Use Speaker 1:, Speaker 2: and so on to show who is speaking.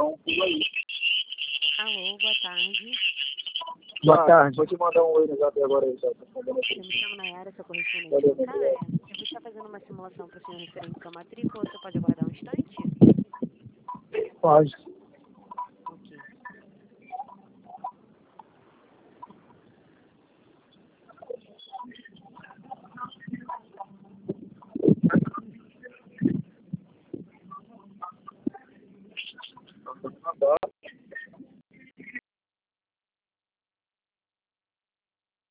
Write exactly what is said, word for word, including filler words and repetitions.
Speaker 1: um pulo aí.
Speaker 2: Alô, boa tarde.
Speaker 1: Boa tarde. Vou te mandar um oi no zap agora aí, Jota.
Speaker 2: Eu me chamo Nayara, sou correspondente do C A E. Eu vou estar fazendo uma simulação para o senhor referente à sua matrícula. Você pode aguardar um instante?
Speaker 1: Pode.